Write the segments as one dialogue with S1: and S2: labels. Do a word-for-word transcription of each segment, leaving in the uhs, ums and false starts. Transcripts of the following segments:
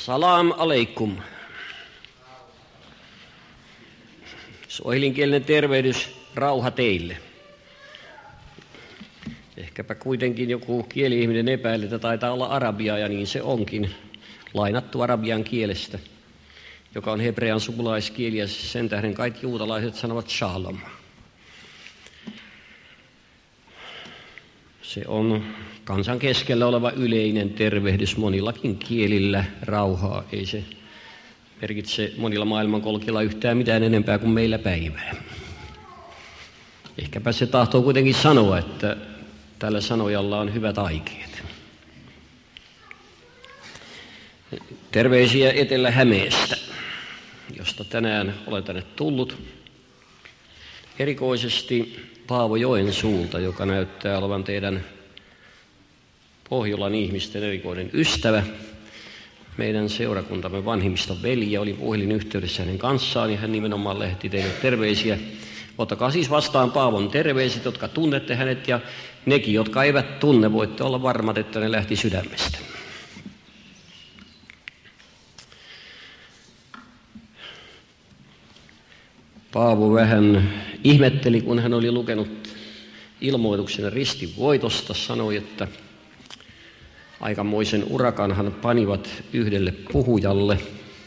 S1: Salam aleikum. Sohilinkielinen tervehdys, rauha teille. Ehkäpä kuitenkin joku kieli-ihminen epäilee, että taitaa olla arabia, ja niin se onkin. Lainattu arabian kielestä, joka on hebrean sukulaiskieli, ja sen tähden kaikki juutalaiset sanovat shalom. Se on kansan keskellä oleva yleinen tervehdys monillakin kielillä, rauhaa. Ei se merkitse monilla maailmankolkilla yhtään mitään enempää kuin meillä päivää. Ehkäpä se tahtoo kuitenkin sanoa, että tällä sanojalla on hyvät aikeet. Terveisiä Etelä-Hämeestä, josta tänään olen tänne tullut. Erikoisesti Paavo Joensuulta, joka näyttää olevan teidän Pohjolan ihmisten erikoinen ystävä. Meidän seurakuntamme vanhimmista veliä oli puhelinyhteydessä hänen kanssaan, ja hän nimenomaan lähetti teille terveisiä. Ottakaa siis vastaan Paavon terveiset, jotka tunnette hänet, ja nekin, jotka eivät tunne, voitte olla varmat, että ne lähti sydämestä. Paavo vähän ihmetteli, kun hän oli lukenut ilmoituksen ristin voitosta, sanoi, että aikamoisen urakanhan panivat yhdelle puhujalle.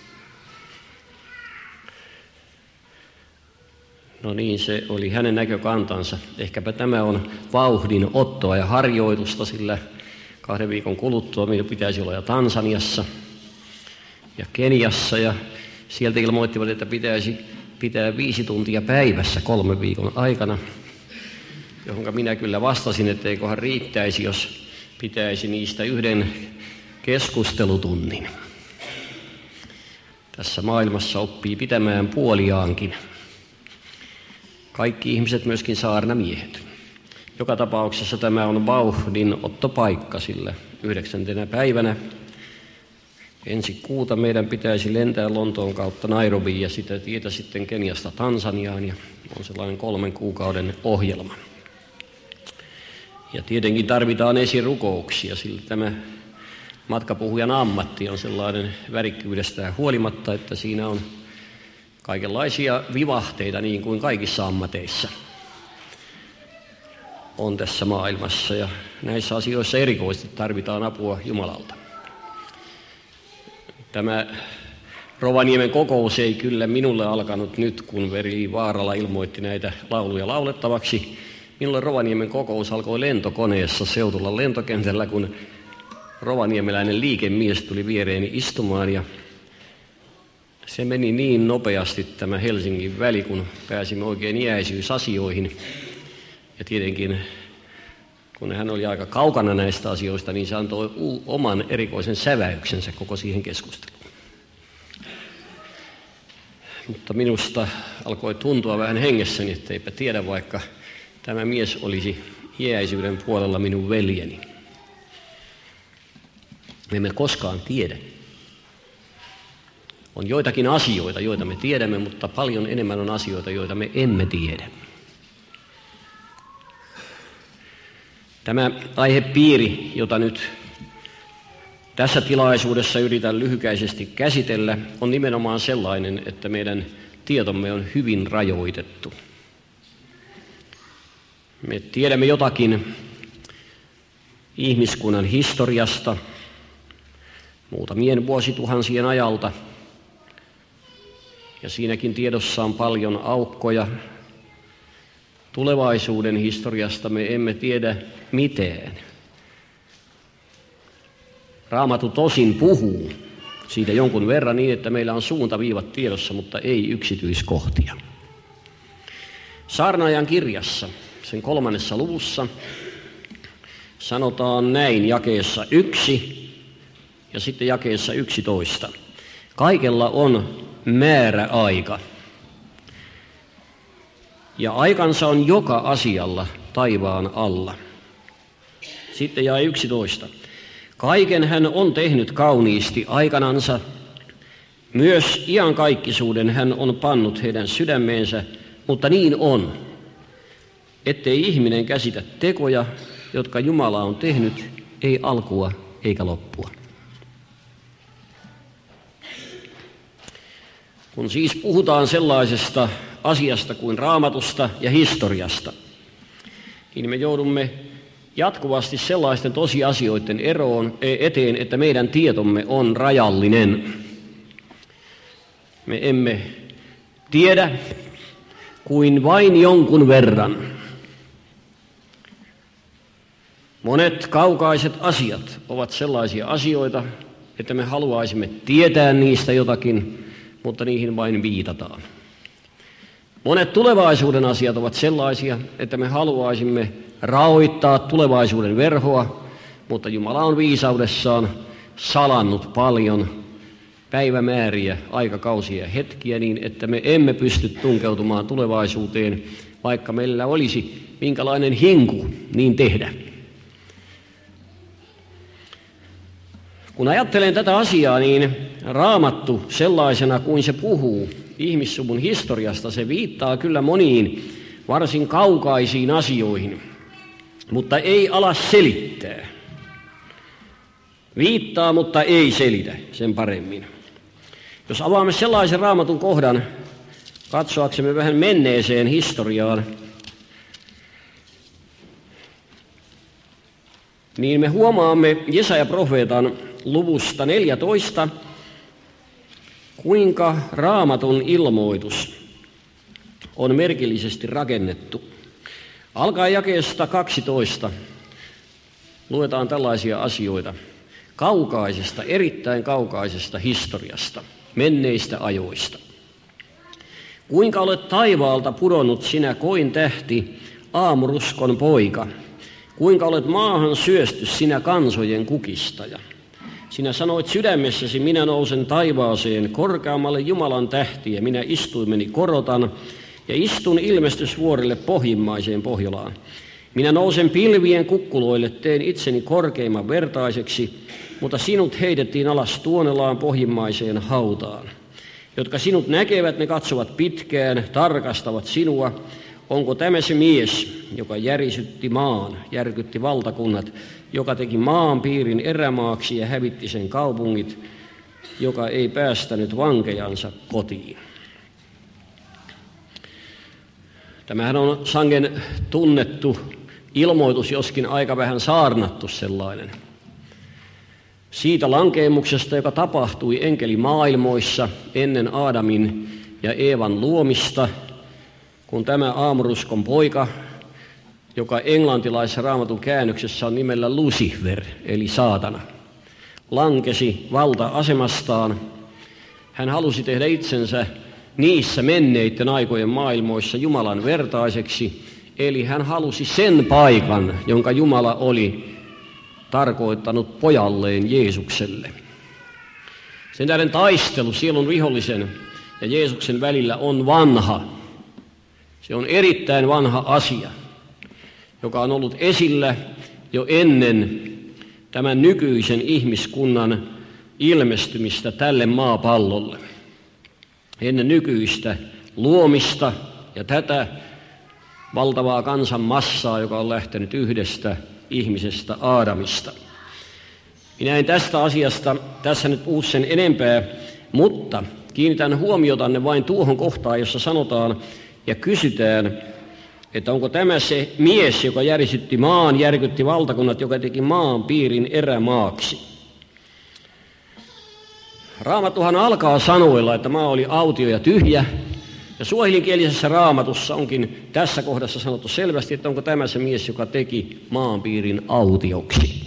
S1: No niin, se oli hänen näkökantansa. Ehkäpä tämä on vauhdin ottoa ja harjoitusta, sillä kahden viikon kuluttua minun pitäisi olla jo Tansaniassa ja Keniassa, ja sieltä ilmoittivat, että pitäisi pitää viisi tuntia päivässä kolmen viikon aikana, johonka minä kyllä vastasin, että eiköhän riittäisi, jos pitäisi niistä yhden keskustelutunnin. Tässä maailmassa oppii pitämään puoliaankin. Kaikki ihmiset, myöskin saarnamiehet. Joka tapauksessa tämä on vauhdin ottopaikka, sillä yhdeksäntenä päivänä ensi kuuta meidän pitäisi lentää Lontoon kautta Nairobiin ja sitä tietä sitten Keniasta Tansaniaan, ja on sellainen kolmen kuukauden ohjelma. Ja tietenkin tarvitaan esirukouksia, sillä tämä matkapuhujan ammatti on sellainen värikkyydestään huolimatta, että siinä on kaikenlaisia vivahteita, niin kuin kaikissa ammateissa on tässä maailmassa, ja näissä asioissa erikoisesti tarvitaan apua Jumalalta. Tämä Rovaniemen kokous ei kyllä minulle alkanut nyt, kun Veri Vaarala ilmoitti näitä lauluja laulettavaksi. Minulle Rovaniemen kokous alkoi lentokoneessa Seutulan lentokentällä, kun rovaniemeläinen liikemies tuli viereeni istumaan, ja se meni niin nopeasti tämä Helsingin väli, kun pääsimme oikein iäisyysasioihin. Ja tietenkin, kun hän oli aika kaukana näistä asioista, niin se antoi oman erikoisen säväyksensä koko siihen keskusteluun. Mutta minusta alkoi tuntua vähän hengessäni, etteipä tiedä, vaikka tämä mies olisi iäisyyden puolella minun veljeni. Me emme koskaan tiedä. On joitakin asioita, joita me tiedämme, mutta paljon enemmän on asioita, joita me emme tiedä. Tämä aihepiiri, jota nyt tässä tilaisuudessa yritän lyhykäisesti käsitellä, on nimenomaan sellainen, että meidän tietomme on hyvin rajoitettu. Me tiedämme jotakin ihmiskunnan historiasta muutamien vuosituhansien ajalta, ja siinäkin tiedossa on paljon aukkoja. Tulevaisuuden historiasta me emme tiedä mitään. Raamattu tosin puhuu siitä jonkun verran niin, että meillä on suuntaviivat tiedossa, mutta ei yksityiskohtia. Saarnaajan kirjassa, sen kolmannessa luvussa, sanotaan näin jakeessa yksi ja sitten jakeessa yksitoista. Kaikella on määräaika, ja aikansa on joka asialla taivaan alla. Sitten jae yksitoista. Kaiken hän on tehnyt kauniisti aikanansa, myös iankaikkisuuden hän on pannut heidän sydämeensä, mutta niin on, ettei ihminen käsitä tekoja, jotka Jumala on tehnyt, ei alkua eikä loppua. Kun siis puhutaan sellaisesta asiasta kuin Raamatusta ja historiasta, niin me joudumme jatkuvasti sellaisten tosiasioiden eroon eteen, että meidän tietomme on rajallinen. Me emme tiedä kuin vain jonkun verran. Monet kaukaiset asiat ovat sellaisia asioita, että me haluaisimme tietää niistä jotakin, mutta niihin vain viitataan. Monet tulevaisuuden asiat ovat sellaisia, että me haluaisimme raoittaa tulevaisuuden verhoa, mutta Jumala on viisaudessaan salannut paljon päivämääriä, aikakausia ja hetkiä niin, että me emme pysty tunkeutumaan tulevaisuuteen, vaikka meillä olisi minkälainen hinku niin tehdä. Kun ajattelen tätä asiaa, niin Raamattu sellaisena kuin se puhuu ihmissuvun historiasta, se viittaa kyllä moniin varsin kaukaisiin asioihin, mutta ei ala selittää. Viittaa, mutta ei selitä sen paremmin. Jos avaamme sellaisen Raamatun kohdan, katsoaksemme vähän menneeseen historiaan, niin me huomaamme Jesaja-profeetan luvusta neljätoista, kuinka Raamatun ilmoitus on merkillisesti rakennettu. Alkaen jakeesta kaksitoista luetaan tällaisia asioita kaukaisesta, erittäin kaukaisesta historiasta, menneistä ajoista. Kuinka olet taivaalta pudonnut sinä koin tähti, aamuruskon poika, kuinka olet maahan syösty sinä kansojen kukistaja. Sinä sanoit sydämessäsi, minä nousen taivaaseen, korkeammalle Jumalan tähtiä, minä istuimeni korotan ja istun ilmestysvuorille pohjimmaiseen Pohjolaan. Minä nousen pilvien kukkuloille, teen itseni korkeimman vertaiseksi, mutta sinut heitettiin alas Tuonelaan pohjimmaiseen hautaan. Jotka sinut näkevät, ne katsovat pitkään, tarkastavat sinua. Onko tämä se mies, joka järisytti maan, järkytti valtakunnat, joka teki maan piirin erämaaksi ja hävitti sen kaupungit, joka ei päästänyt vankejansa kotiin? Tämähän on sangen tunnettu ilmoitus, joskin aika vähän saarnattu sellainen. Siitä lankeemuksesta, joka tapahtui enkelimaailmoissa ennen Aadamin ja Eevan luomista, kun tämä aamuruskon poika, joka englantilaisessa Raamatun käännöksessä on nimellä Lucifer, eli saatana, lankesi valta-asemastaan. Hän halusi tehdä itsensä niissä menneiden aikojen maailmoissa Jumalan vertaiseksi, eli hän halusi sen paikan, jonka Jumala oli tarkoittanut pojalleen Jeesukselle. Sen tähden taistelu sielun vihollisen ja Jeesuksen välillä on vanha. Se on erittäin vanha asia, joka on ollut esillä jo ennen tämän nykyisen ihmiskunnan ilmestymistä tälle maapallolle. Ennen nykyistä luomista ja tätä valtavaa kansan massaa, joka on lähtenyt yhdestä ihmisestä Aadamista. Minä en tästä asiasta tässä nyt puhu sen enempää, mutta kiinnitän huomiotanne vain tuohon kohtaan, jossa sanotaan ja kysytään, että onko tämä se mies, joka järisytti maan, järkytti valtakunnat, joka teki maan piirin erämaaksi. Raamattuhan alkaa sanoilla, että maa oli autio ja tyhjä, ja suohilinkielisessä Raamatussa onkin tässä kohdassa sanottu selvästi, että onko tämä se mies, joka teki maanpiirin autioksi.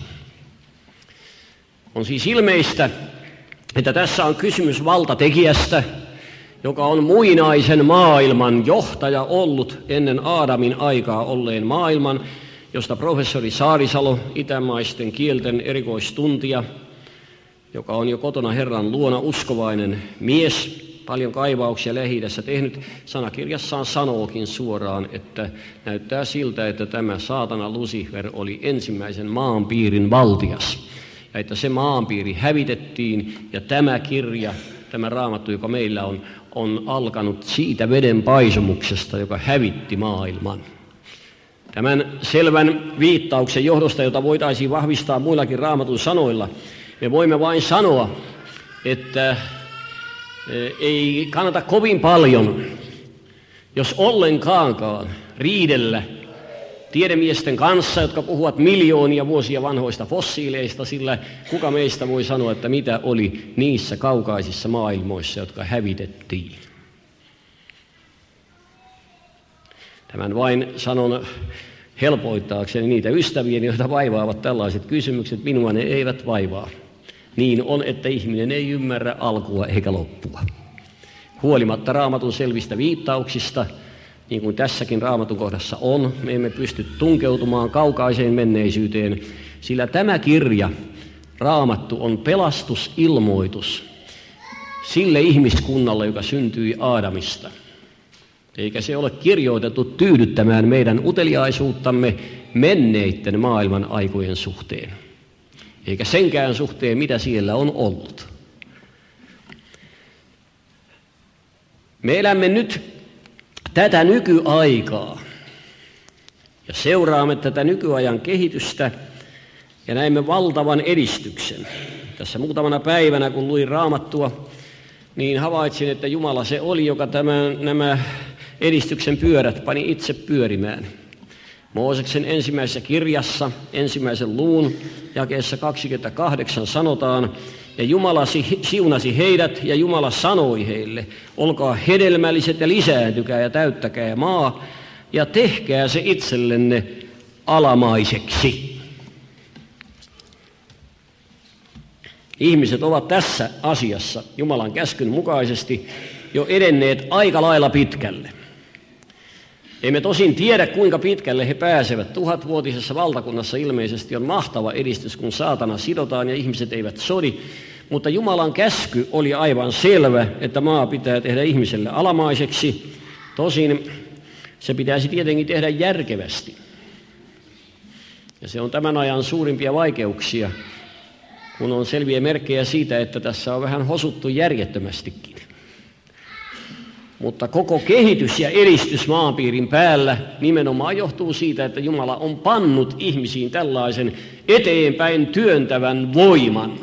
S1: On siis ilmeistä, että tässä on kysymys valtatekijästä, joka on muinaisen maailman johtaja ollut ennen Aadamin aikaa olleen maailman, josta professori Saarisalo, itämaisten kielten erikoistuntija, joka on jo kotona Herran luona uskovainen mies, paljon kaivauksia Lähi-idässä tehnyt, sanakirjassaan sanookin suoraan, että näyttää siltä, että tämä saatana Lucifer oli ensimmäisen maanpiirin valtias. Ja että se maanpiiri hävitettiin, ja tämä kirja, tämä Raamattu, joka meillä on, on alkanut siitä veden paisumuksesta, joka hävitti maailman. Tämän selvän viittauksen johdosta, jota voitaisiin vahvistaa muillakin Raamatun sanoilla, me voimme vain sanoa, että ei kannata kovin paljon, jos ollenkaankaan, riidellä tiedemiesten kanssa, jotka puhuvat miljoonia vuosia vanhoista fossiileista, sillä kuka meistä voi sanoa, että mitä oli niissä kaukaisissa maailmoissa, jotka hävitettiin. Tämän vain sanon helpoittaakseni niitä ystäviä, joita vaivaavat tällaiset kysymykset. Minua ne eivät vaivaa. Niin on, että ihminen ei ymmärrä alkua eikä loppua. Huolimatta Raamatun selvistä viittauksista, niin kuin tässäkin Raamatun kohdassa on, me emme pysty tunkeutumaan kaukaiseen menneisyyteen, sillä tämä kirja, Raamattu, on pelastusilmoitus sille ihmiskunnalle, joka syntyi Aadamista. Eikä se ole kirjoitettu tyydyttämään meidän uteliaisuuttamme menneiden maailman aikojen suhteen. Eikä senkään suhteen, mitä siellä on ollut. Me elämme nyt tätä nykyaikaa ja seuraamme tätä nykyajan kehitystä ja näemme valtavan edistyksen. Tässä muutamana päivänä, kun luin Raamattua, niin havaitsin, että Jumala se oli, joka tämän, nämä edistyksen pyörät pani itse pyörimään. Mooseksen ensimmäisessä kirjassa, ensimmäisen luvun jakeessa kaksikymmentäkahdeksan sanotaan, ja Jumala siunasi heidät, ja Jumala sanoi heille, olkaa hedelmälliset ja lisääntykää ja täyttäkää maa, ja tehkää se itsellenne alamaiseksi. Ihmiset ovat tässä asiassa Jumalan käskyn mukaisesti jo edenneet aika lailla pitkälle. Emme tosin tiedä, kuinka pitkälle he pääsevät. Tuhatvuotisessa valtakunnassa ilmeisesti on mahtava edistys, kun saatana sidotaan ja ihmiset eivät sodi. Mutta Jumalan käsky oli aivan selvä, että maa pitää tehdä ihmiselle alamaiseksi. Tosin se pitäisi tietenkin tehdä järkevästi. Ja se on tämän ajan suurimpia vaikeuksia, kun on selviä merkkejä siitä, että tässä on vähän hosuttu järjettömästikin. Mutta koko kehitys ja edistys maanpiirin päällä nimenomaan johtuu siitä, että Jumala on pannut ihmisiin tällaisen eteenpäin työntävän voiman.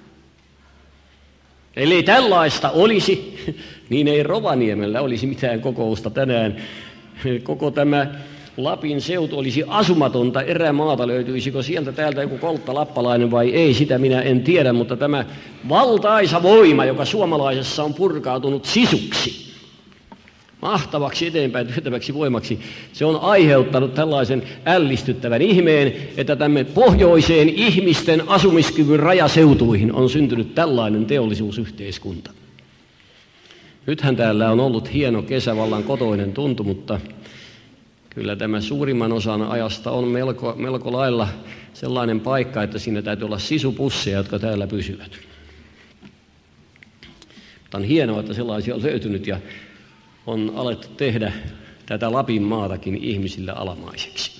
S1: Ellei tällaista olisi, niin ei Rovaniemellä olisi mitään kokousta tänään. Koko tämä Lapin seutu olisi asumatonta erämaata, löytyisikö sieltä täältä joku kolttalappalainen vai ei, sitä minä en tiedä, mutta tämä valtaisa voima, joka suomalaisessa on purkautunut sisuksi, mahtavaksi eteenpäin työtäväksi voimaksi, se on aiheuttanut tällaisen ällistyttävän ihmeen, että tänne pohjoiseen ihmisten asumiskyvyn rajaseutuihin on syntynyt tällainen teollisuusyhteiskunta. Nythän täällä on ollut hieno kesävallan kotoinen tuntu, mutta kyllä tämä suurimman osan ajasta on melko, melko lailla sellainen paikka, että siinä täytyy olla sisupusseja, jotka täällä pysyvät. Mutta on hienoa, että sellaisia on löytynyt ja on alettu tehdä tätä Lapin maatakin ihmisille alamaiseksi.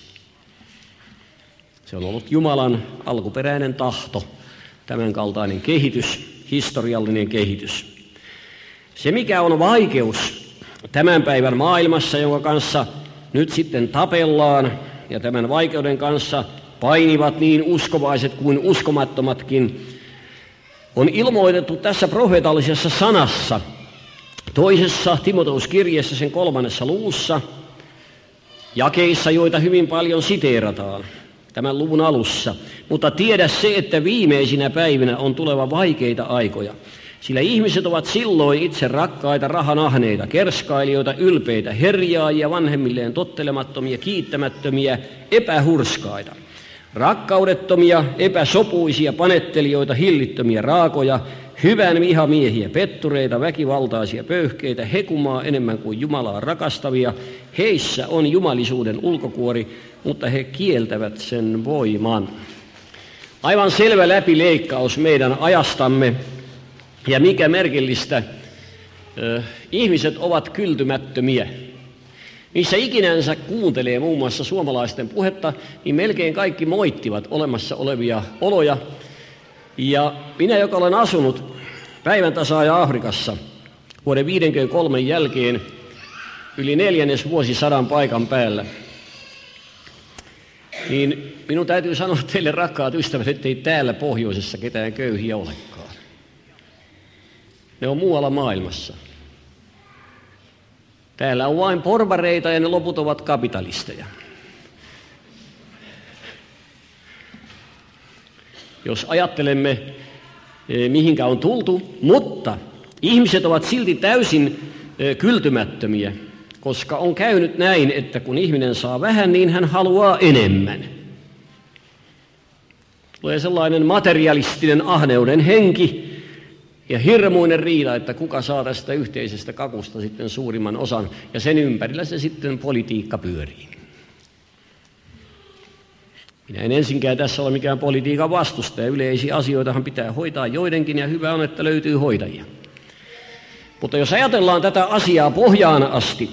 S1: Se on ollut Jumalan alkuperäinen tahto, tämän kaltainen kehitys, historiallinen kehitys. Se, mikä on vaikeus tämän päivän maailmassa, jonka kanssa nyt sitten tapellaan, ja tämän vaikeuden kanssa painivat niin uskovaiset kuin uskomattomatkin, on ilmoitettu tässä profeetallisessa sanassa, toisessa Timoteuskirjeessä sen kolmannessa luvussa, jakeissa, joita hyvin paljon siteerataan tämän luvun alussa. Mutta tiedä se, että viimeisinä päivinä on tuleva vaikeita aikoja. Sillä ihmiset ovat silloin itse rakkaita, rahanahneita, kerskailijoita, ylpeitä, herjaajia, vanhemmilleen tottelemattomia, kiittämättömiä, epähurskaita, rakkaudettomia, epäsopuisia, panettelijoita, hillittömiä, raakoja, hyvän vihamiehiä, pettureita, väkivaltaisia, pöyhkeitä, hekumaa enemmän kuin Jumalaa rakastavia. Heissä on jumalisuuden ulkokuori, mutta he kieltävät sen voiman. Aivan selvä läpileikkaus meidän ajastamme. Ja mikä merkillistä, eh, ihmiset ovat kyltymättömiä. Missä ikinänsä kuuntelee muun muassa suomalaisten puhetta, niin melkein kaikki moittivat olemassa olevia oloja. Ja minä, joka olen asunut päivän tasaaja Afrikassa vuoden viisikymmentäkolme jälkeen yli neljännes vuosisadan paikan päällä, niin minun täytyy sanoa teille, rakkaat ystävät, ettei täällä pohjoisessa ketään köyhiä olekaan. Ne on muualla maailmassa. Täällä on vain porvareita ja ne loput ovat kapitalisteja. Jos ajattelemme, mihinkä on tultu, mutta ihmiset ovat silti täysin kyltymättömiä, koska on käynyt näin, että kun ihminen saa vähän, niin hän haluaa enemmän. Tulee sellainen materialistinen ahneuden henki ja hirmuinen riida, että kuka saa tästä yhteisestä kakusta sitten suurimman osan, ja sen ympärillä se sitten politiikka pyörii. Minä en ensinkään tässä ole mikään politiikan vastustaja. Yleisiä asioitahan pitää hoitaa joidenkin, ja hyvä on, että löytyy hoitajia. Mutta jos ajatellaan tätä asiaa pohjaan asti,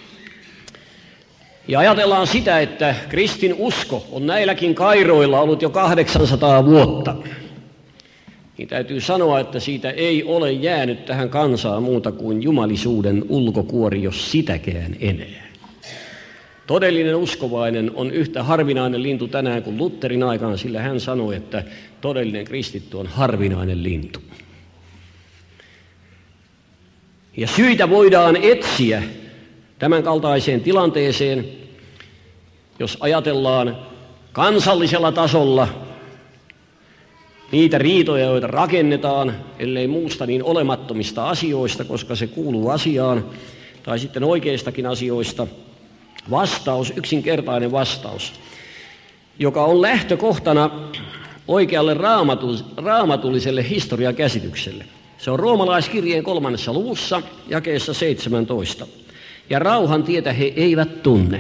S1: ja ajatellaan sitä, että kristin usko on näilläkin kairoilla ollut jo kahdeksansataa vuotta, niin täytyy sanoa, että siitä ei ole jäänyt tähän kansaan muuta kuin jumalisuuden ulkokuori, jos sitäkään enää. Todellinen uskovainen on yhtä harvinainen lintu tänään kuin Lutherin aikana, sillä hän sanoi, että todellinen kristitty on harvinainen lintu. Ja syitä voidaan etsiä tämän kaltaiseen tilanteeseen, jos ajatellaan kansallisella tasolla niitä riitoja, joita rakennetaan, ellei muusta niin olemattomista asioista, koska se kuuluu asiaan, tai sitten oikeistakin asioista. Vastaus, yksinkertainen vastaus, joka on lähtökohtana oikealle raamatulliselle historiakäsitykselle. Se on roomalaiskirjeen kolmannessa luvussa, jakeessa seitsemäntoista. Ja rauhan tietä he eivät tunne.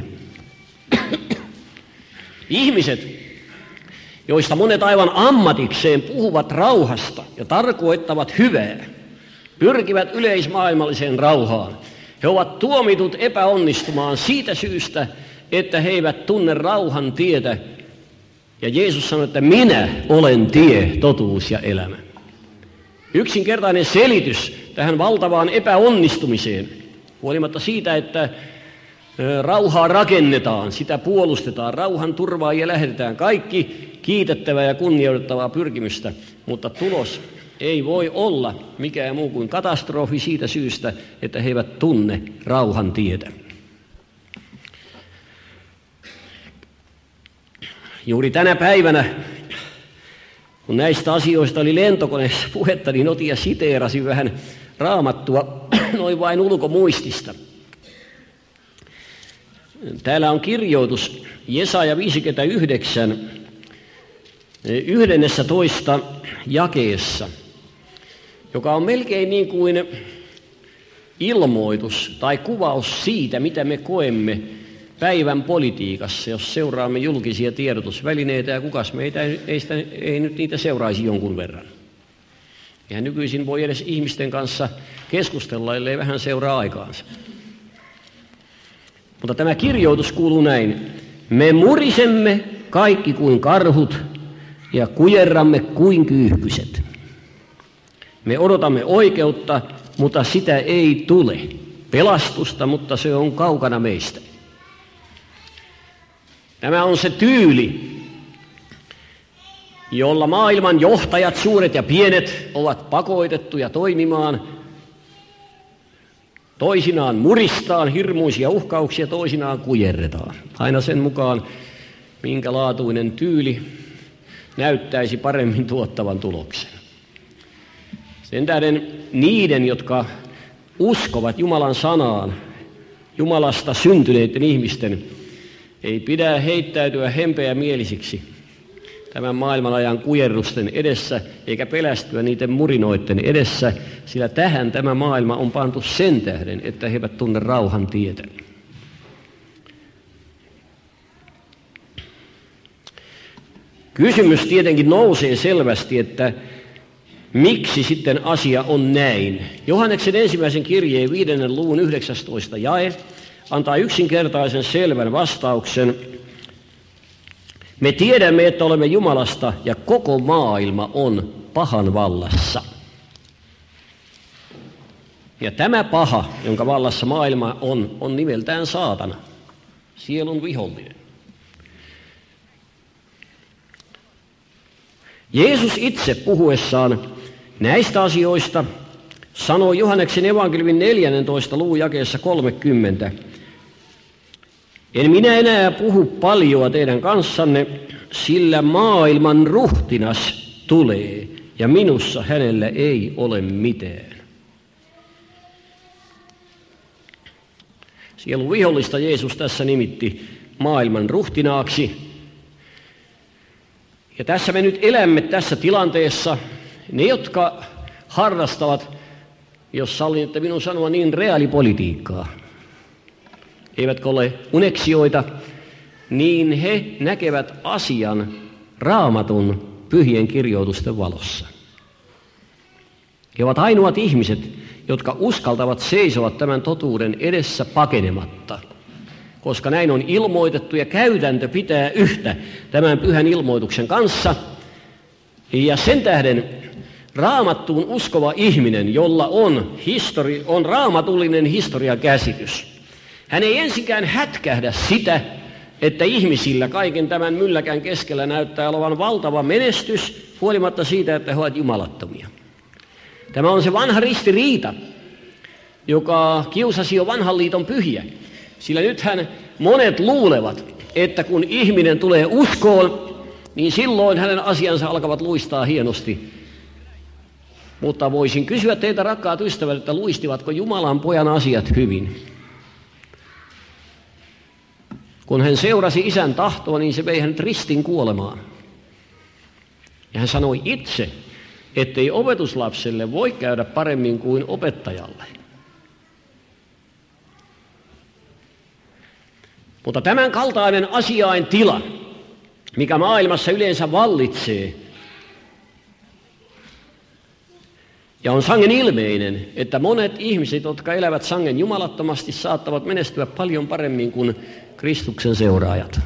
S1: Ihmiset, joista monet aivan ammatikseen puhuvat rauhasta ja tarkoittavat hyvää, pyrkivät yleismaailmalliseen rauhaan. He ovat tuomitut epäonnistumaan siitä syystä, että he eivät tunne rauhan tietä. Ja Jeesus sanoi, että minä olen tie, totuus ja elämä. Yksinkertainen selitys tähän valtavaan epäonnistumiseen, huolimatta siitä, että rauhaa rakennetaan, sitä puolustetaan, rauhan turvaajia lähetetään, kaikki kiitettävää ja kunnioitettavaa pyrkimystä, mutta tulos ei voi olla mikään muu kuin katastrofi siitä syystä, että he eivät tunne rauhan tietä. Juuri tänä päivänä, kun näistä asioista oli lentokoneessa puhetta, niin otin ja siteerasin vähän Raamattua noin vain ulkomuistista. Täällä on kirjoitus Jesaja viisikymmentäyhdeksän, yhdennentoista jakeessa, joka on melkein niin kuin ilmoitus tai kuvaus siitä, mitä me koemme päivän politiikassa, jos seuraamme julkisia tiedotusvälineitä, ja kukas meitä ei, ei, sitä, ei nyt niitä seuraisi jonkun verran. Eihän nykyisin voi edes ihmisten kanssa keskustella, ellei vähän seuraa aikaansa. Mutta tämä kirjoitus kuuluu näin: me murisemme kaikki kuin karhut ja kujerramme kuin kyyhkyset. Me odotamme oikeutta, mutta sitä ei tule. Pelastusta, mutta se on kaukana meistä. Tämä on se tyyli, jolla maailman johtajat, suuret ja pienet, ovat pakotettuja toimimaan. Toisinaan muristaan hirmuisia uhkauksia, toisinaan kujerretaan. Aina sen mukaan, minkä laatuinen tyyli näyttäisi paremmin tuottavan tuloksen. Sen tähden niiden, jotka uskovat Jumalan sanaan, Jumalasta syntyneiden ihmisten, ei pidä heittäytyä hempeämielisiksi tämän maailmanajan kujerrusten edessä, eikä pelästyä niiden murinoiden edessä, sillä tähän tämä maailma on pantu sen tähden, että he eivät tunne rauhan tietä. Kysymys tietenkin nousee selvästi, että miksi sitten asia on näin? Johanneksen ensimmäisen kirjeen viidennen luvun yhdeksästoista jae antaa yksinkertaisen selvän vastauksen. Me tiedämme, että olemme Jumalasta ja koko maailma on pahan vallassa. Ja tämä paha, jonka vallassa maailma on, on nimeltään saatana, sielun vihollinen. Jeesus itse puhuessaan näistä asioista sanoi Johanneksen evankeliumin neljännentoista luvun jakeessa kolmekymmentä. En minä enää puhu paljoa teidän kanssanne, sillä maailman ruhtinas tulee, ja minussa hänellä ei ole mitään. Sielun vihollista Jeesus tässä nimitti maailman ruhtinaaksi. Ja tässä me nyt elämme tässä tilanteessa. Ne, jotka harrastavat, jos sallitte minun sanoa niin, reaalipolitiikkaa, eivätkä ole uneksioita, niin he näkevät asian Raamatun pyhien kirjoitusten valossa. He ovat ainoat ihmiset, jotka uskaltavat seisoa tämän totuuden edessä pakenematta, koska näin on ilmoitettu ja käytäntö pitää yhtä tämän pyhän ilmoituksen kanssa. Ja sen tähden Raamattuun uskova ihminen, jolla on, histori, on raamatullinen historiakäsitys, hän ei ensinkään hätkähdä sitä, että ihmisillä kaiken tämän mylläkän keskellä näyttää olevan valtava menestys, huolimatta siitä, että he ovat jumalattomia. Tämä on se vanha ristiriita, joka kiusasi jo vanhan liiton pyhiä. Sillä nythän monet luulevat, että kun ihminen tulee uskoon, niin silloin hänen asiansa alkavat luistaa hienosti. Mutta voisin kysyä teiltä, rakkaat ystävät, että luistivatko Jumalan pojan asiat hyvin? Kun hän seurasi isän tahtoa, niin se vei hänet ristin kuolemaan. Ja hän sanoi itse, ettei opetuslapselle voi käydä paremmin kuin opettajalle. Mutta tämän kaltainen asiain tila, mikä maailmassa yleensä vallitsee, ja on sangen ilmeinen, että monet ihmiset, jotka elävät sangen jumalattomasti, saattavat menestyä paljon paremmin kuin Kristuksen seuraajat.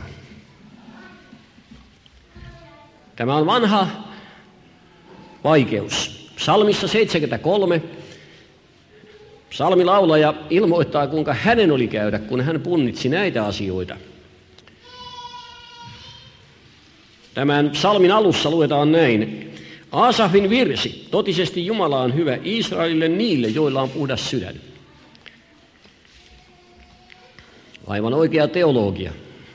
S1: Tämä on vanha vaikeus. Psalmissa seitsemänkymmentäkolme psalmilaulaja ilmoittaa, kuinka hänen oli käydä, kun hän punnitsi näitä asioita. Tämän psalmin alussa luetaan näin. Aasafin virsi, totisesti Jumala on hyvä Israelille niille, joilla on puhdas sydän. Aivan oikea teologia.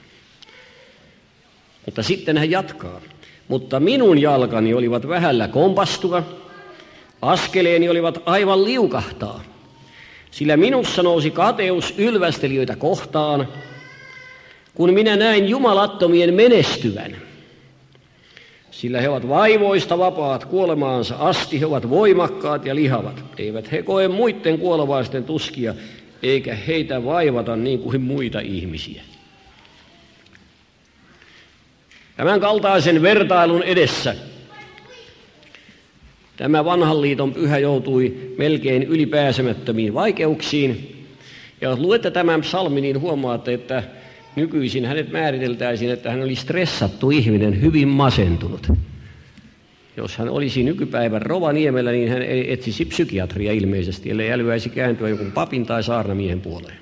S1: Mutta sitten hän jatkaa. Mutta minun jalkani olivat vähällä kompastua, askeleeni olivat aivan liukahtaa, sillä minussa nousi kateus ylvästelijöitä kohtaan, kun minä näin jumalattomien menestyvän. Sillä he ovat vaivoista vapaat kuolemaansa asti, he ovat voimakkaat ja lihavat. Eivät he koe muiden kuolevaisten tuskia, eikä heitä vaivata niin kuin muita ihmisiä. Tämän kaltaisen vertailun edessä tämä vanhan liiton pyhä joutui melkein ylipääsemättömiin vaikeuksiin. Ja jos luette tämän psalmin, niin huomaatte, että nykyisin hänet määriteltäisiin, että hän oli stressattu ihminen, hyvin masentunut. Jos hän olisi nykypäivän Rovaniemellä, niin hän etsisi psykiatria ilmeisesti, ellei älyäisi kääntyä jonkun papin tai saarnamiehen puoleen.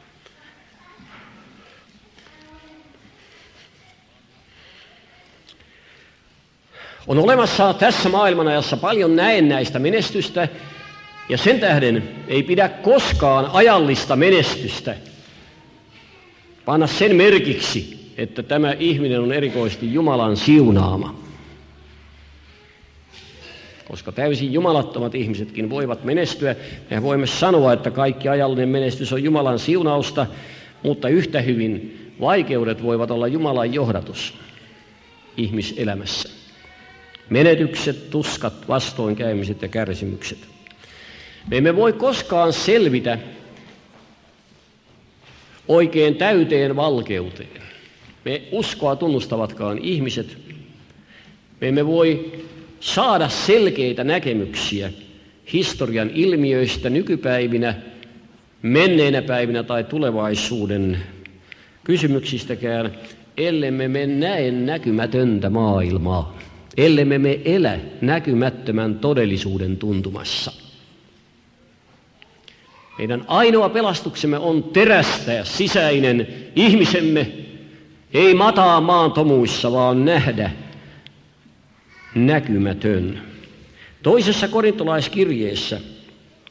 S1: On olemassa tässä maailmanajassa paljon näennäistä menestystä, ja sen tähden ei pidä koskaan ajallista menestystä panna sen merkiksi, että tämä ihminen on erikoisesti Jumalan siunaama. Koska täysin jumalattomat ihmisetkin voivat menestyä, me voimme sanoa, että kaikki ajallinen menestys on Jumalan siunausta, mutta yhtä hyvin vaikeudet voivat olla Jumalan johdatus ihmiselämässä. Menetykset, tuskat, vastoinkäymiset ja kärsimykset. Me emme voi koskaan selvitä oikein täyteen valkeuteen. Me uskoa tunnustavatkaan ihmiset. Me emme voi saada selkeitä näkemyksiä historian ilmiöistä nykypäivinä, menneinä päivinä tai tulevaisuuden kysymyksistäkään, ellemme me näe näkymätöntä maailmaa, ellemme me elä näkymättömän todellisuuden tuntumassa. Meidän ainoa pelastuksemme on terästää sisäinen ihmisemme, ei mataa maan tomuissa, vaan nähdä näkymätön. Toisessa korintolaiskirjeessä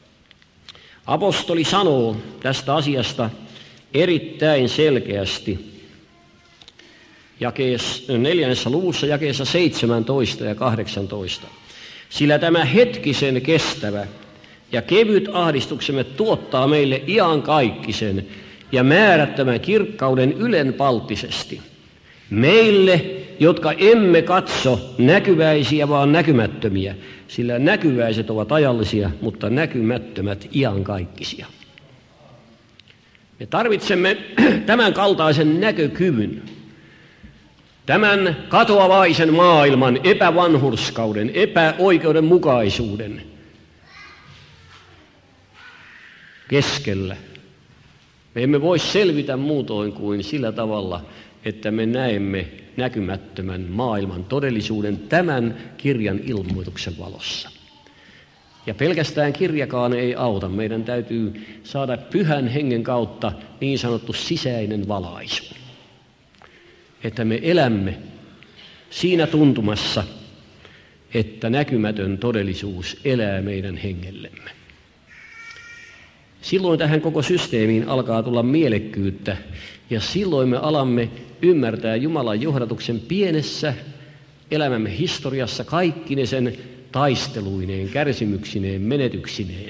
S1: Apostoli sanoo tästä asiasta erittäin selkeästi jakeessa, neljännessä luvussa jakeessa seitsemäntoista ja kahdeksantoista. Sillä tämä hetkisen kestävä ja kevyt ahdistuksemme tuottaa meille iankaikkisen ja määrättömän kirkkauden ylenpalttisesti. Meille, jotka emme katso näkyväisiä, vaan näkymättömiä, sillä näkyväiset ovat ajallisia, mutta näkymättömät iankaikkisia. Me tarvitsemme tämän kaltaisen näkökyvyn, tämän katoavaisen maailman epävanhurskauden, epäoikeudenmukaisuuden keskellä. Me emme voi selvitä muutoin kuin sillä tavalla, että me näemme näkymättömän maailman todellisuuden tämän kirjan ilmoituksen valossa. Ja pelkästään kirjakaan ei auta. Meidän täytyy saada Pyhän Hengen kautta niin sanottu sisäinen valaisu. Että me elämme siinä tuntumassa, että näkymätön todellisuus elää meidän hengellemme. Silloin tähän koko systeemiin alkaa tulla mielekkyyttä, ja silloin me alamme ymmärtää Jumalan johdatuksen pienessä elämämme historiassa kaikkine sen taisteluineen, kärsimyksineen, menetyksineen.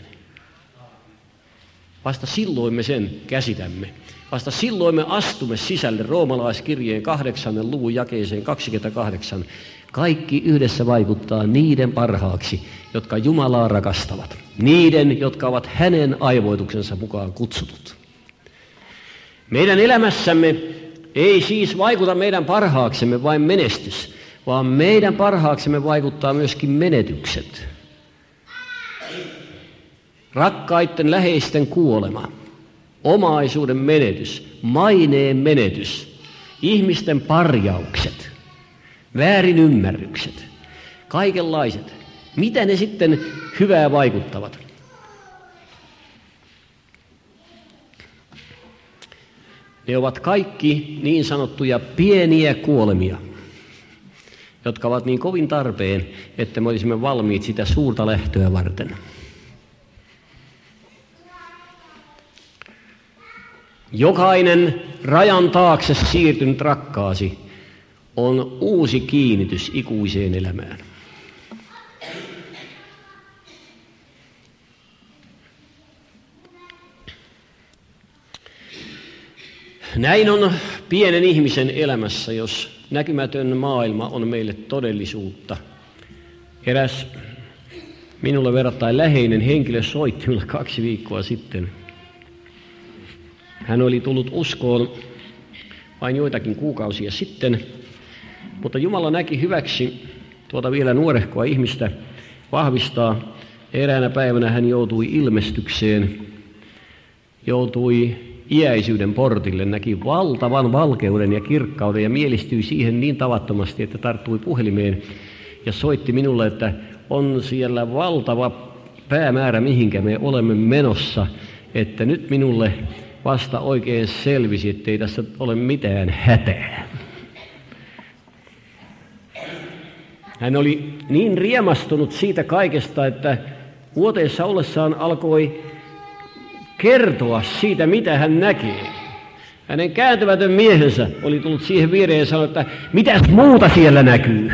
S1: Vasta silloin me sen käsitämme. Vasta silloin me astumme sisälle roomalaiskirjeen kahdeksannen luvun jakeeseen kaksikymmentäkahdeksan. Kaikki yhdessä vaikuttaa niiden parhaaksi, jotka Jumalaa rakastavat. Niiden, jotka ovat hänen aivoituksensa mukaan kutsutut. Meidän elämässämme ei siis vaikuta meidän parhaaksemme vain menestys, vaan meidän parhaaksemme vaikuttaa myöskin menetykset. Rakkaiden läheisten kuolema, omaisuuden menetys, maineen menetys, ihmisten parjaukset, väärinymmärrykset, kaikenlaiset. Mitä ne sitten hyvää vaikuttavat? Ne ovat kaikki niin sanottuja pieniä kuolemia, jotka ovat niin kovin tarpeen, että me olisimme valmiit sitä suurta lähtöä varten. Jokainen rajan taakse siirtynyt rakkaasi on uusi kiinnitys ikuiseen elämään. Näin on pienen ihmisen elämässä, jos näkymätön maailma on meille todellisuutta. Eräs minulle verrattain läheinen henkilö soitti minulle kaksi viikkoa sitten. Hän oli tullut uskoon vain joitakin kuukausia sitten, mutta Jumala näki hyväksi tuota vielä nuorehkoa ihmistä vahvistaa. Eräänä päivänä hän joutui ilmestykseen, joutui iäisyyden portille, näki valtavan valkeuden ja kirkkauden ja mielistyi siihen niin tavattomasti, että tarttui puhelimeen ja soitti minulle, että on siellä valtava päämäärä, mihinkä me olemme menossa, että nyt minulle vasta oikein selvisi, ettei tässä ole mitään hätää. Hän oli niin riemastunut siitä kaikesta, että vuoteessa ollessaan alkoi kertoa siitä, mitä hän näkee. Hänen kääntymätön miehensä oli tullut siihen viereen ja sanoi, että mitäs muuta siellä näkyy?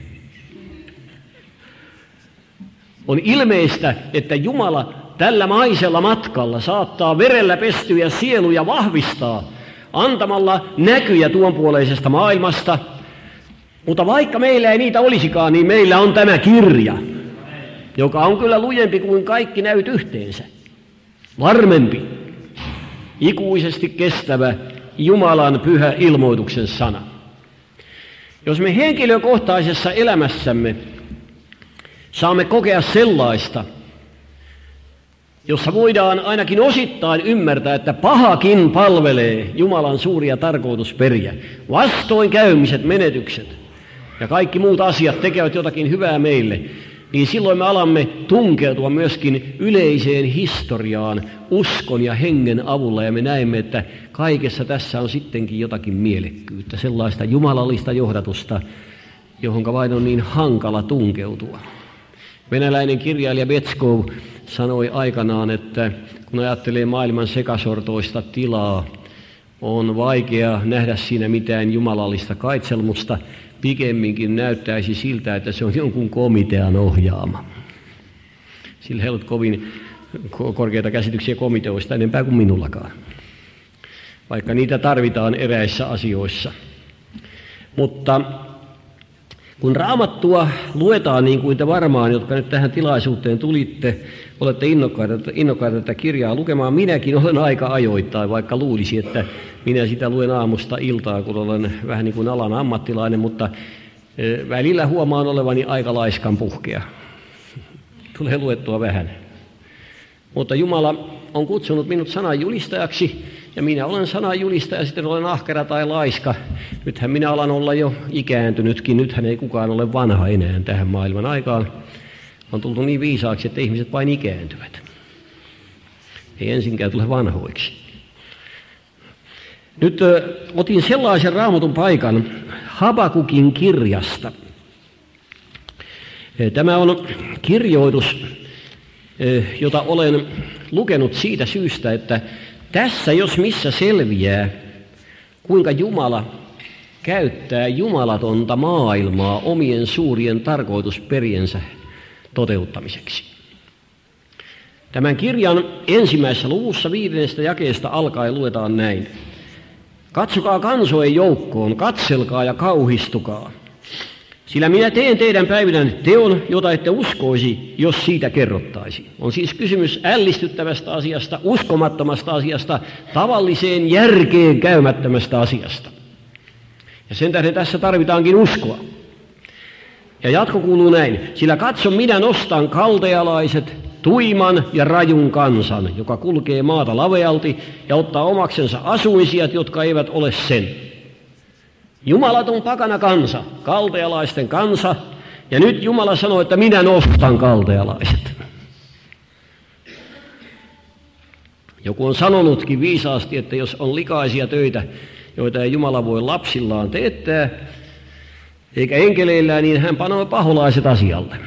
S1: On ilmeistä, että Jumala tällä maisella matkalla saattaa verellä pestyjä sieluja vahvistaa antamalla näkyjä tuonpuoleisesta maailmasta. Mutta vaikka meillä ei niitä olisikaan, niin meillä on tämä kirja, joka on kyllä lujempi kuin kaikki näyt yhteensä. Varmempi, ikuisesti kestävä Jumalan pyhä ilmoituksen sana. Jos me henkilökohtaisessa elämässämme saamme kokea sellaista, jossa voidaan ainakin osittain ymmärtää, että pahakin palvelee Jumalan suuria tarkoitusperiä, vastoinkäymiset, menetykset ja kaikki muut asiat tekevät jotakin hyvää meille, niin silloin me alamme tunkeutua myöskin yleiseen historiaan uskon ja hengen avulla, ja me näemme, että kaikessa tässä on sittenkin jotakin mielekkyyttä, sellaista jumalallista johdatusta, johonka vain on niin hankala tunkeutua. Venäläinen kirjailija Betskov sanoi aikanaan, että kun kun ajattelee maailman sekasortoista tilaa, on vaikea nähdä siinä mitään jumalallista kaitselmusta. Pikemminkin näyttäisi siltä, että se on jonkun komitean ohjaama. Sillä ei ollut kovin korkeita käsityksiä komiteoista enempää kuin minullakaan, vaikka niitä tarvitaan eräissä asioissa. Mutta kun Raamattua luetaan niin kuin te varmaan, jotka nyt tähän tilaisuuteen tulitte, olette innokkaita, innokkaita tätä kirjaa lukemaan. Minäkin olen aika ajoittain, vaikka luulisi, että minä sitä luen aamusta iltaa, kun olen vähän niin kuin alan ammattilainen, mutta välillä huomaan olevani aika laiskan puhkea. Tulee luettua vähän. Mutta Jumala on kutsunut minut sananjulistajaksi, ja minä olen sananjulistaja, sitten olen ahkera tai laiska. Nythän minä alan olla jo ikääntynytkin, nythän ei kukaan ole vanha enää tähän maailman aikaan. On tultu niin viisaaksi, että ihmiset vain ikääntyvät. Ei ensinkään tule vanhoiksi. Nyt ö, otin sellaisen Raamatun paikan Habakukin kirjasta. Tämä on kirjoitus, jota olen lukenut siitä syystä, että tässä jos missä selviää, kuinka Jumala käyttää jumalatonta maailmaa omien suurien tarkoitusperiensä toteuttamiseksi. Tämän kirjan ensimmäisessä luvussa viidennestä jakeesta alkaen luetaan näin. Katsokaa kansojen joukkoon, katselkaa ja kauhistukaa. Sillä minä teen teidän päivinä teon, jota ette uskoisi, jos siitä kerrottaisi. On siis kysymys ällistyttävästä asiasta, uskomattomasta asiasta, tavalliseen järkeen käymättömästä asiasta. Ja sen tähden tässä tarvitaankin uskoa. Ja jatko kuuluu näin. Sillä katso, minä nostan kaldealaiset, tuiman ja rajun kansan, joka kulkee maata lavealti ja ottaa omaksensa asuisijat, jotka eivät ole sen. Jumalaton pakana kansa, kaldealaisten kansa, ja nyt Jumala sanoo, että minä nostan kaldealaiset. Joku on sanonutkin viisaasti, että jos on likaisia töitä, joita ei Jumala voi lapsillaan teettää, eikä enkeleillään, niin hän panoo paholaiset asialle.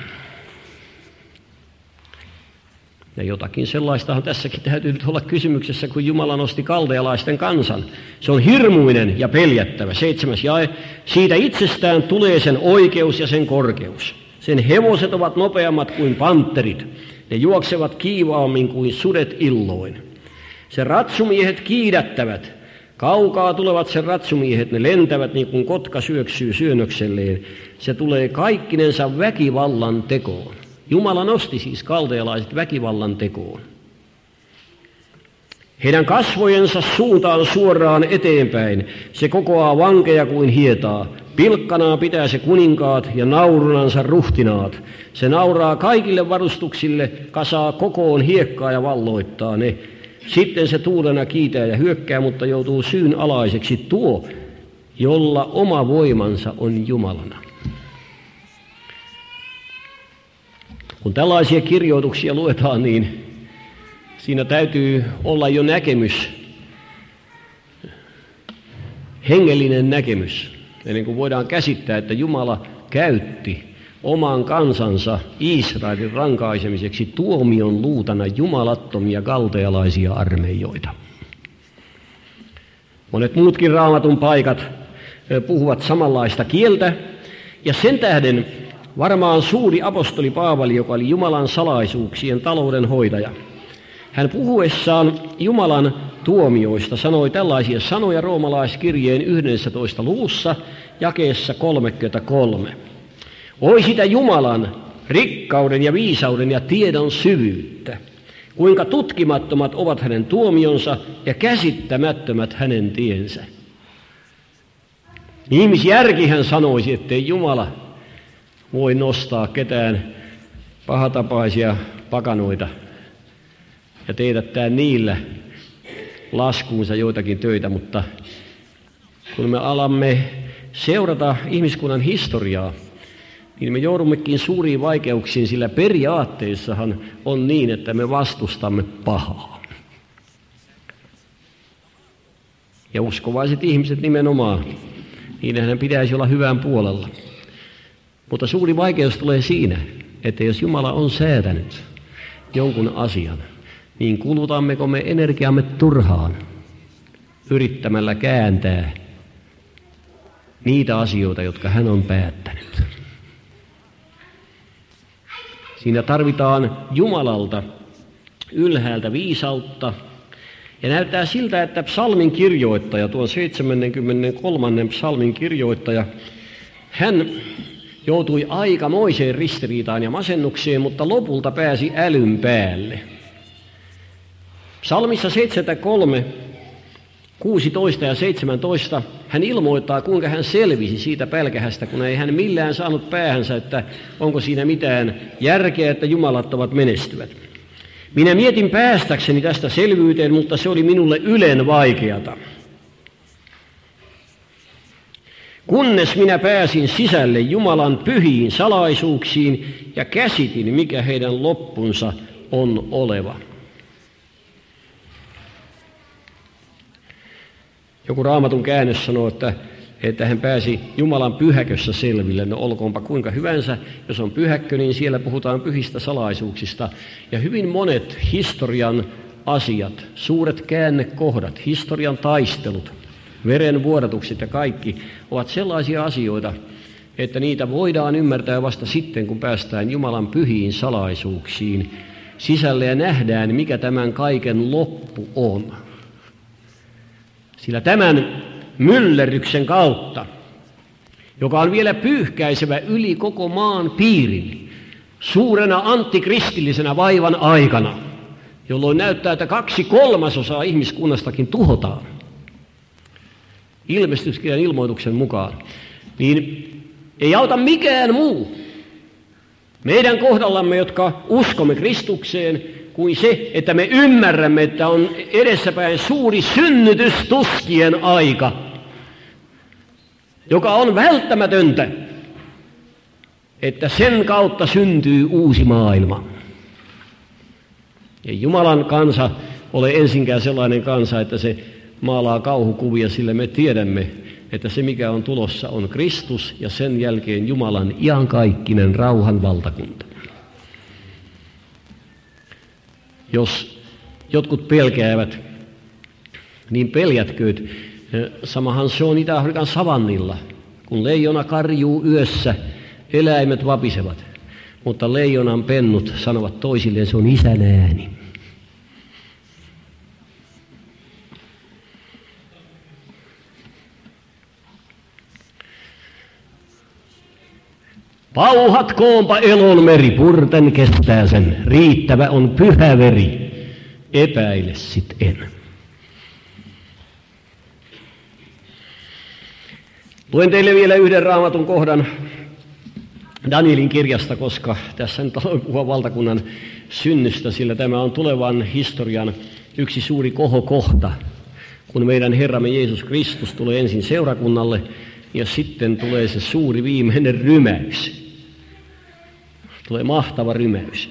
S1: Ja jotakin sellaistahan tässäkin täytyy nyt olla kysymyksessä, kun Jumala nosti kaldealaisten kansan. Se on hirmuinen ja peljättävä. Seitsemäs jae. Siitä itsestään tulee sen oikeus ja sen korkeus. Sen hevoset ovat nopeammat kuin pantterit. Ne juoksevat kiivaammin kuin sudet illoin. Sen ratsumiehet kiidättävät. Kaukaa tulevat sen ratsumiehet. Ne lentävät niin kuin kotka syöksyy syönnökselleen. Se tulee kaikkinensa väkivallan tekoon. Jumala nosti siis kaldealaiset väkivallan tekoon. Heidän kasvojensa suuntaan suoraan eteenpäin. Se kokoaa vankeja kuin hietaa. Pilkkanaa pitää se kuninkaat ja naurunansa ruhtinaat. Se nauraa kaikille varustuksille, kasaa kokoon hiekkaa ja valloittaa ne. Sitten se tuulena kiitää ja hyökkää, mutta joutuu syyn alaiseksi tuo, jolla oma voimansa on Jumalana. Kun tällaisia kirjoituksia luetaan, niin siinä täytyy olla jo näkemys, hengellinen näkemys, ennen kuin voidaan käsittää, että Jumala käytti oman kansansa Israelin rankaisemiseksi tuomion luutana jumalattomia kaldealaisia armeijoita. Monet muutkin Raamatun paikat puhuvat samanlaista kieltä, ja sen tähden varmaan suuri apostoli Paavali, joka oli Jumalan salaisuuksien taloudenhoitaja, hän puhuessaan Jumalan tuomioista sanoi tällaisia sanoja roomalaiskirjeen yhdennentoista luvussa jakeessa kolmekymmentäkolme. Oi sitä Jumalan rikkauden ja viisauden ja tiedon syvyyttä, kuinka tutkimattomat ovat hänen tuomionsa ja käsittämättömät hänen tiensä. Ihmisjärkihän sanoisi, ettei Jumala voi nostaa ketään pahatapaisia pakanoita ja teetättää niillä laskuunsa joitakin töitä, mutta kun me alamme seurata ihmiskunnan historiaa, niin me joudummekin suuriin vaikeuksiin, sillä periaatteessahan on niin, että me vastustamme pahaa. Ja uskovaiset ihmiset nimenomaan, niinhän pitäisi olla hyvän puolella. Mutta suuri vaikeus tulee siinä, että jos Jumala on säätänyt jonkun asian, niin kulutammeko me energiamme turhaan yrittämällä kääntää niitä asioita, jotka hän on päättänyt. Siinä tarvitaan Jumalalta ylhäältä viisautta. Ja näyttää siltä, että psalmin kirjoittaja, tuon seitsemänkymmentäkolmannen psalmin kirjoittaja, hän joutui aikamoiseen ristiriitaan ja masennukseen, mutta lopulta pääsi älyn päälle. Psalmissa seitsemänkymmentäkolme, kuusitoista ja seitsemäntoista hän ilmoittaa, kuinka hän selvisi siitä pälkähästä, kun ei hän millään saanut päähänsä, että onko siinä mitään järkeä, että jumalattomat menestyvät. Minä mietin päästäkseni tästä selvyyteen, mutta se oli minulle ylen vaikeata. Kunnes minä pääsin sisälle Jumalan pyhiin salaisuuksiin ja käsitin, mikä heidän loppunsa on oleva. Joku Raamatun käännös sanoo, että, että hän pääsi Jumalan pyhäkössä selville. No olkoonpa kuinka hyvänsä, jos on pyhäkkö, niin siellä puhutaan pyhistä salaisuuksista. Ja hyvin monet historian asiat, suuret käännekohdat, historian taistelut, verenvuodatukset ja kaikki ovat sellaisia asioita, että niitä voidaan ymmärtää vasta sitten, kun päästään Jumalan pyhiin salaisuuksiin sisälle ja nähdään, mikä tämän kaiken loppu on. Sillä tämän myllerryksen kautta, joka on vielä pyyhkäisevä yli koko maan piirin, suurena antikristillisenä vaivan aikana, jolloin näyttää, että kaksi kolmasosaa ihmiskunnastakin tuhotaan, ilmestyskirjan ilmoituksen mukaan, niin ei auta mikään muu meidän kohdallamme, jotka uskomme Kristukseen, kuin se, että me ymmärrämme, että on edessäpäin suuri synnytystuskien aika, joka on välttämätöntä, että sen kautta syntyy uusi maailma. Ei Jumalan kansa ole ensinkään sellainen kansa, että se maalaa kauhukuvia, sillä me tiedämme, että se mikä on tulossa on Kristus ja sen jälkeen Jumalan iankaikkinen rauhan valtakunta. Jos jotkut pelkäävät, niin peljätkööt. Samahan se on Itä-Afrikan savannilla. Kun leijona karjuu yössä, eläimet vapisevat. Mutta leijonan pennut sanovat toisilleen, se on isän ääni. Pauhatkoonpa elon meri, purten kestää sen, riittävä on pyhä veri, epäile sit en. Luen teille vielä yhden Raamatun kohdan Danielin kirjasta, koska tässä nyt aloin puhua valtakunnan synnystä, sillä tämä on tulevan historian yksi suuri kohokohta, kun meidän Herramme Jeesus Kristus tulee ensin seurakunnalle ja sitten tulee se suuri viimeinen rymäys. Tulee mahtava rymäys.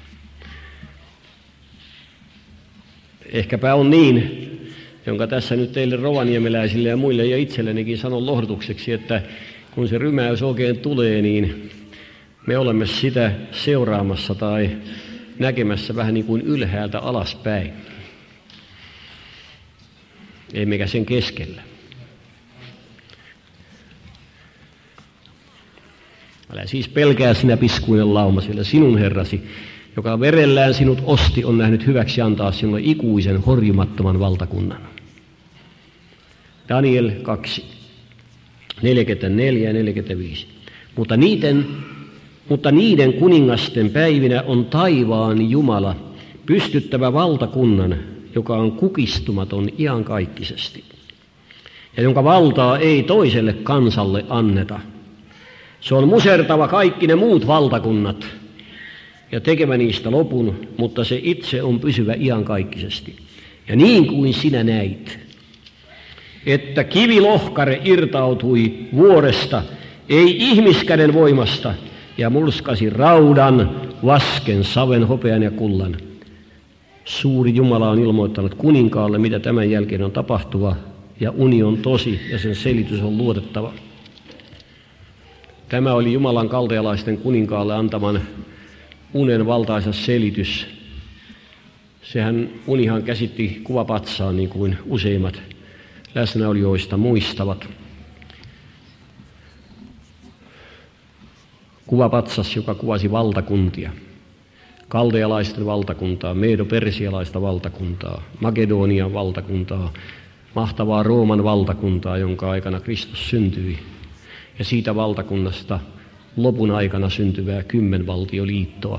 S1: Ehkäpä on niin, jonka tässä nyt teille rovaniemeläisille ja muille ja itsellenikin sanon lohdutukseksi, että kun se rymäys oikein tulee, niin me olemme sitä seuraamassa tai näkemässä vähän niin kuin ylhäältä alaspäin. Emmekä sen keskellä. Älä siis pelkää sinä piskuinen lauma, sillä sinun Herrasi, joka verellään sinut osti, on nähnyt hyväksi antaa sinulle ikuisen horjumattoman valtakunnan. Daniel kaksi, neljäkymmentäneljä ja neljäkymmentäviisi. Mutta niiden, mutta niiden kuningasten päivinä on taivaan Jumala pystyttävä valtakunnan, joka on kukistumaton iankaikkisesti, ja jonka valtaa ei toiselle kansalle anneta. Se on musertava kaikki ne muut valtakunnat ja tekevä niistä lopun, mutta se itse on pysyvä iankaikkisesti. Ja niin kuin sinä näit, että kivilohkare irtautui vuoresta, ei ihmiskäden voimasta, ja murskasi raudan, vasken, saven, hopean ja kullan. Suuri Jumala on ilmoittanut kuninkaalle, mitä tämän jälkeen on tapahtuva, ja uni on tosi, ja sen selitys on luotettava. Tämä oli Jumalan kaldealaisten kuninkaalle antaman unen valtaisa selitys. Sehän unihan käsitti kuvapatsaan, niin kuin useimmat läsnäolijoista muistavat. Kuvapatsas, joka kuvasi valtakuntia. Kaldealaisten valtakuntaa, medo-persialaista valtakuntaa, Makedonian valtakuntaa, mahtavaa Rooman valtakuntaa, jonka aikana Kristus syntyi. Ja siitä valtakunnasta lopun aikana syntyvää kymmenvaltioliittoa.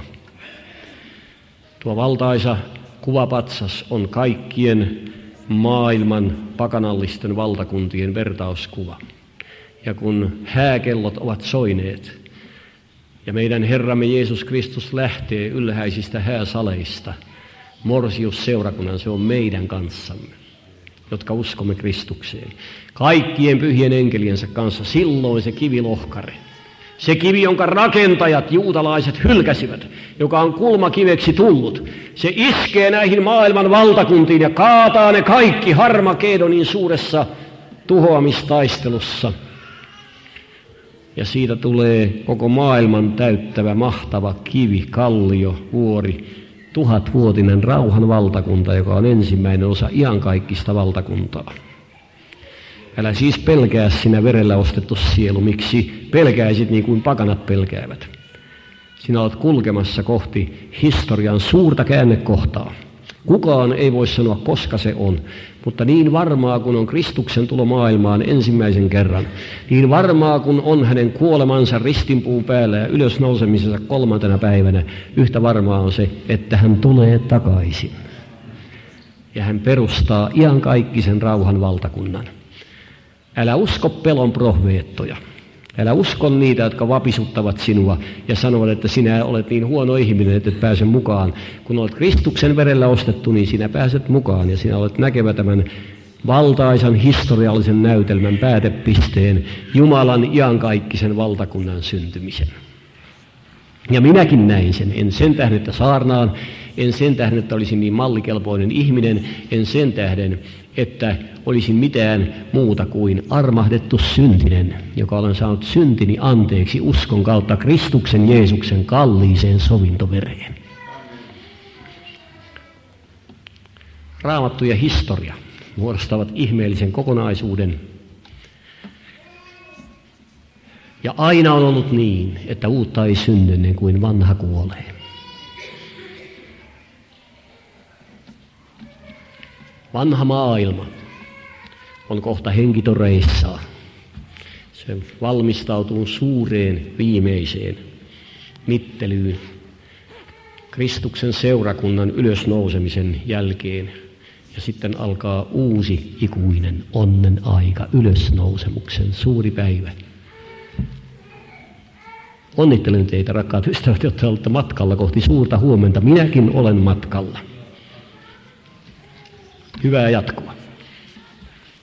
S1: Tuo valtaisa kuvapatsas on kaikkien maailman pakanallisten valtakuntien vertauskuva. Ja kun hääkellot ovat soineet, ja meidän Herramme Jeesus Kristus lähtee ylhäisistä hääsaleista, morsius seurakunnan, se on meidän kanssamme, jotka uskomme Kristukseen. Kaikkien pyhien enkeliensä kanssa, silloin se kivilohkare, se kivi, jonka rakentajat, juutalaiset, hylkäsivät, joka on kulmakiveksi tullut, se iskee näihin maailman valtakuntiin ja kaataa ne kaikki Harmagedonin suuressa tuhoamistaistelussa. Ja siitä tulee koko maailman täyttävä mahtava kivi, kallio, vuori, tuhatvuotinen rauhan valtakunta, joka on ensimmäinen osa iankaikkista valtakuntaa. Älä siis pelkää sinä verellä ostettu sielu, miksi pelkäisit niin kuin pakanat pelkäävät. Sinä olet kulkemassa kohti historian suurta käännekohtaa. Kukaan ei voi sanoa, koska se on, mutta niin varmaa kun on Kristuksen tulo maailmaan ensimmäisen kerran, niin varmaa kun on hänen kuolemansa ristinpuun päällä ja ylösnousemisensa kolmantena päivänä, yhtä varmaa on se, että hän tulee takaisin. Ja hän perustaa iankaikkisen rauhan valtakunnan. Älä usko pelon profeettoja. Älä usko niitä, jotka vapisuttavat sinua ja sanovat, että sinä olet niin huono ihminen, että et pääse mukaan. Kun olet Kristuksen verellä ostettu, niin sinä pääset mukaan ja sinä olet näkevä tämän valtaisan historiallisen näytelmän päätepisteen, Jumalan iankaikkisen valtakunnan syntymisen. Ja minäkin näin sen, en sen tähden, että saarnaan, en sen tähden, että olisin niin mallikelpoinen ihminen, en sen tähden, että olisin mitään muuta kuin armahdettu syntinen, joka olen saanut syntini anteeksi uskon kautta Kristuksen Jeesuksen kalliiseen sovintovereen. Raamattu ja historia muodostavat ihmeellisen kokonaisuuden. Ja aina on ollut niin, että uutta ei synny ennen kuin vanha kuolee. Vanha maailma on kohta henkitoreissaan. Se valmistautuu suureen viimeiseen mittelyyn Kristuksen seurakunnan ylösnousemisen jälkeen. Ja sitten alkaa uusi ikuinen onnen aika, ylösnousemuksen suuri päivä. Onnittelen teitä, rakkaat ystävät, jotka olette matkalla kohti suurta huomenta. Minäkin olen matkalla. Hyvää jatkoa.